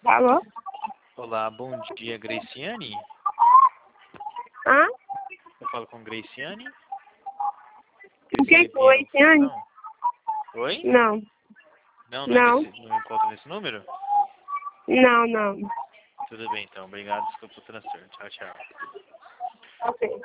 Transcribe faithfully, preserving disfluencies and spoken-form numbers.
Alô? Olá, bom dia, Graciane. Hã? Eu falo com Graciane? Quem foi, Graciane? Não. Oi? Não. Não, não, Não. É nesse, não encontro nesse número? Não, não. Tudo bem, então. Obrigado, desculpa o transtorno. Tchau, tchau. Ok.